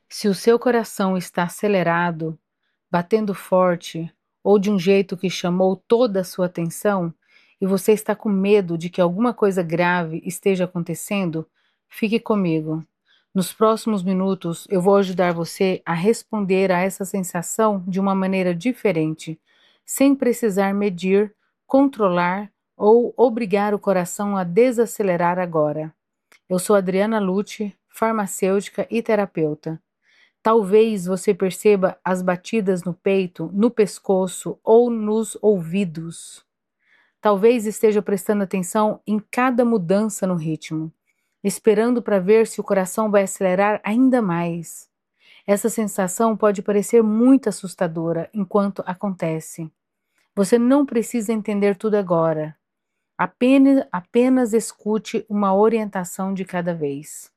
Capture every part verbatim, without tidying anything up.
Se o seu coração está acelerado, batendo forte ou de um jeito que chamou toda a sua atenção e você está com medo de que alguma coisa grave esteja acontecendo, fique comigo. Nos próximos minutos, eu vou ajudar você a responder a essa sensação de uma maneira diferente, sem precisar medir, controlar ou obrigar o coração a desacelerar agora. Eu sou Adriana Lute, farmacêutica e terapeuta. Talvez você perceba as batidas no peito, no pescoço ou nos ouvidos. Talvez esteja prestando atenção em cada mudança no ritmo, esperando para ver se o coração vai acelerar ainda mais. Essa sensação pode parecer muito assustadora enquanto acontece. Você não precisa entender tudo agora. Apenas, apenas escute uma orientação de cada vez.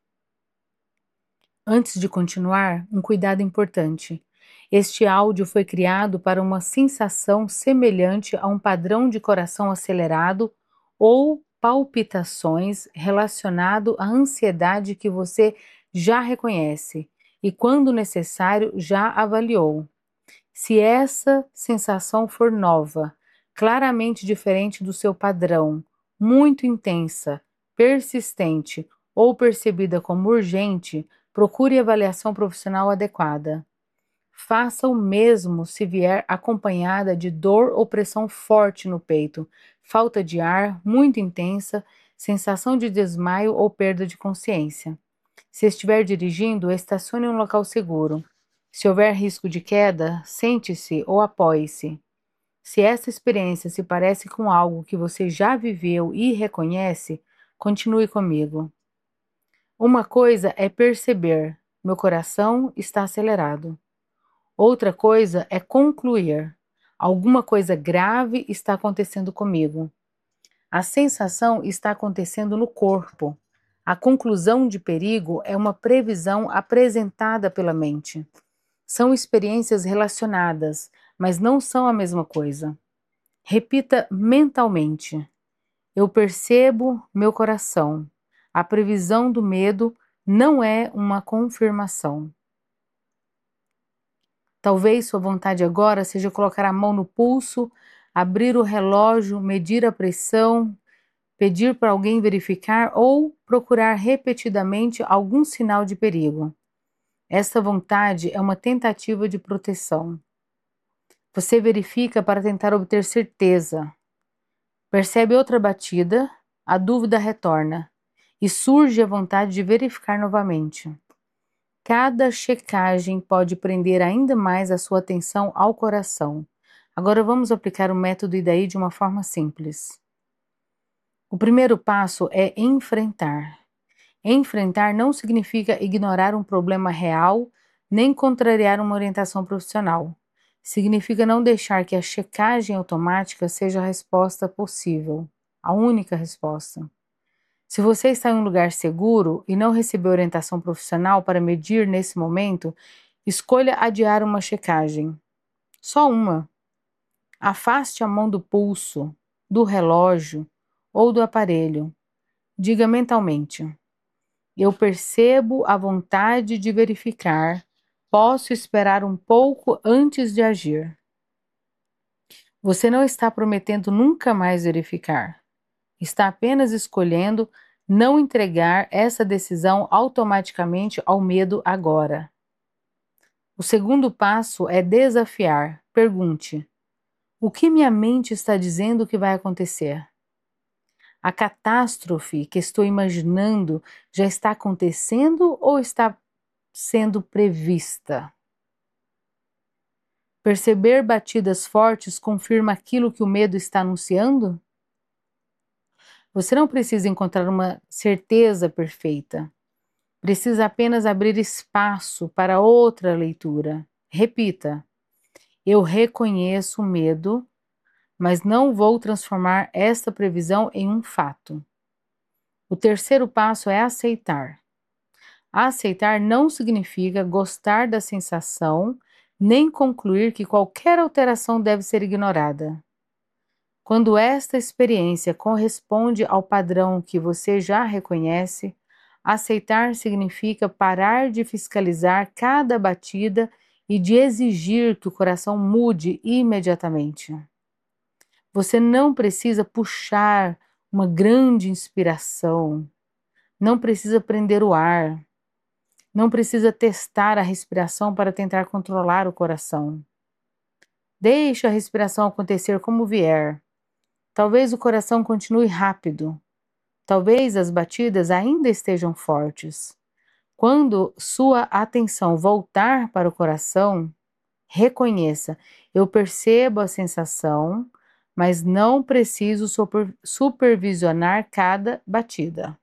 Antes de continuar, um cuidado importante. Este áudio foi criado para uma sensação semelhante a um padrão de coração acelerado ou palpitações relacionado à ansiedade que você já reconhece e, quando necessário, já avaliou. Se essa sensação for nova, claramente diferente do seu padrão, muito intensa, persistente ou percebida como urgente, procure avaliação profissional adequada. Faça o mesmo se vier acompanhada de dor ou pressão forte no peito, falta de ar muito intensa, sensação de desmaio ou perda de consciência. Se estiver dirigindo, estacione em um local seguro. Se houver risco de queda, sente-se ou apoie-se. Se essa experiência se parece com algo que você já viveu e reconhece, continue comigo. Uma coisa é perceber, meu coração está acelerado. Outra coisa é concluir, alguma coisa grave está acontecendo comigo. A sensação está acontecendo no corpo. A conclusão de perigo é uma previsão apresentada pela mente. São experiências relacionadas, mas não são a mesma coisa. Repita mentalmente: eu percebo meu coração. A previsão do medo não é uma confirmação. Talvez sua vontade agora seja colocar a mão no pulso, abrir o relógio, medir a pressão, pedir para alguém verificar ou procurar repetidamente algum sinal de perigo. Essa vontade é uma tentativa de proteção. Você verifica para tentar obter certeza. Percebe outra batida, a dúvida retorna e surge a vontade de verificar novamente. Cada checagem pode prender ainda mais a sua atenção ao coração. Agora vamos aplicar o método I D A I de uma forma simples. O primeiro passo é enfrentar. Enfrentar não significa ignorar um problema real, nem contrariar uma orientação profissional. Significa não deixar que a checagem automática seja a resposta possível, a única resposta. Se você está em um lugar seguro e não recebeu orientação profissional para medir nesse momento, escolha adiar uma checagem. Só uma. Afaste a mão do pulso, do relógio ou do aparelho. Diga mentalmente: eu percebo a vontade de verificar. Posso esperar um pouco antes de agir. Você não está prometendo nunca mais verificar. Está apenas escolhendo não entregar essa decisão automaticamente ao medo agora. O segundo passo é desafiar. Pergunte: o que minha mente está dizendo que vai acontecer? A catástrofe que estou imaginando já está acontecendo ou está sendo prevista? Perceber batidas fortes confirma aquilo que o medo está anunciando? Você não precisa encontrar uma certeza perfeita. Precisa apenas abrir espaço para outra leitura. Repita: eu reconheço o medo, mas não vou transformar esta previsão em um fato. O terceiro passo é aceitar. Aceitar não significa gostar da sensação, nem concluir que qualquer alteração deve ser ignorada. Quando esta experiência corresponde ao padrão que você já reconhece, Aceitar significa parar de fiscalizar cada batida e de exigir que o coração mude imediatamente. Você não precisa puxar uma grande inspiração, não precisa prender o ar, não precisa testar a respiração para tentar controlar o coração. Deixe a respiração acontecer como vier. Talvez o coração continue rápido, talvez as batidas ainda estejam fortes. Quando sua atenção voltar para o coração, reconheça: eu percebo a sensação, mas não preciso super, supervisionar cada batida.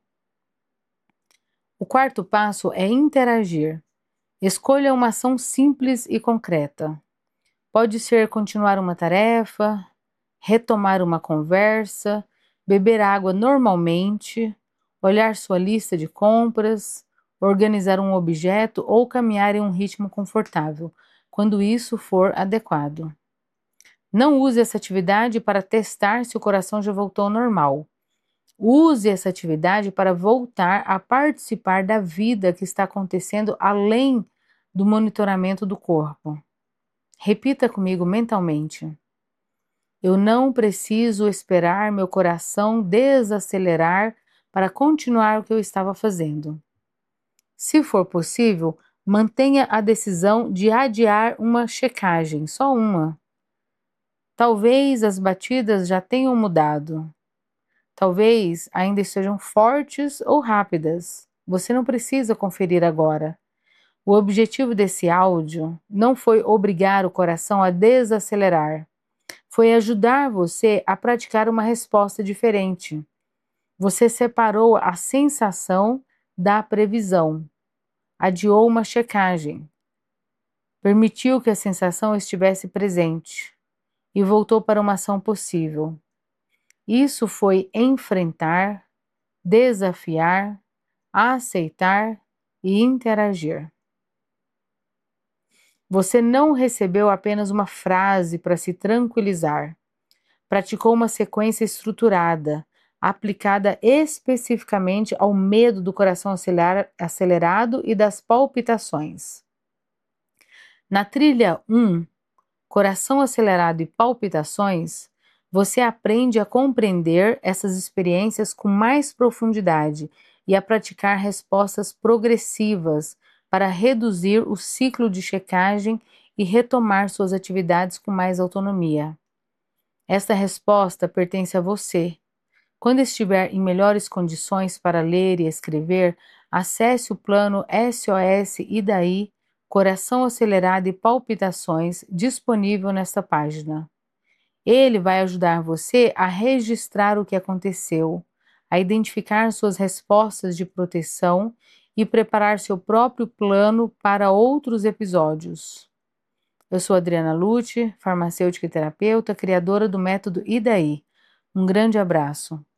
O quarto passo é interagir. Escolha uma ação simples e concreta. Pode ser continuar uma tarefa, retomar uma conversa, beber água normalmente, olhar sua lista de compras, organizar um objeto ou caminhar em um ritmo confortável, quando isso for adequado. Não use essa atividade para testar se o coração já voltou ao normal. Use essa atividade para voltar a participar da vida que está acontecendo além do monitoramento do corpo. Repita comigo mentalmente: eu não preciso esperar meu coração desacelerar para continuar o que eu estava fazendo. Se for possível, mantenha a decisão de adiar uma checagem, só uma. Talvez as batidas já tenham mudado. Talvez ainda estejam fortes ou rápidas. Você não precisa conferir agora. O objetivo desse áudio não foi obrigar o coração a desacelerar. Foi ajudar você a praticar uma resposta diferente. Você separou a sensação da previsão. Adiou uma checagem. Permitiu que a sensação estivesse presente e voltou para uma ação possível. Isso foi enfrentar, desafiar, aceitar e interagir. Você não recebeu apenas uma frase para se tranquilizar. Praticou uma sequência estruturada, aplicada especificamente ao medo do coração acelerado e das palpitações. Na trilha um, coração acelerado e palpitações, você aprende a compreender essas experiências com mais profundidade e a praticar respostas progressivas para reduzir o ciclo de checagem e retomar suas atividades com mais autonomia. Esta resposta pertence a você. Quando estiver em melhores condições para ler e escrever, acesse o plano S O S Idaí, Coração Acelerado e Palpitações, disponível nesta página. Ele vai ajudar você a registrar o que aconteceu, a identificar suas respostas de proteção e preparar seu próprio plano para outros episódios. Eu sou Adriana Lute, farmacêutica e terapeuta, criadora do método Idaí. Um grande abraço.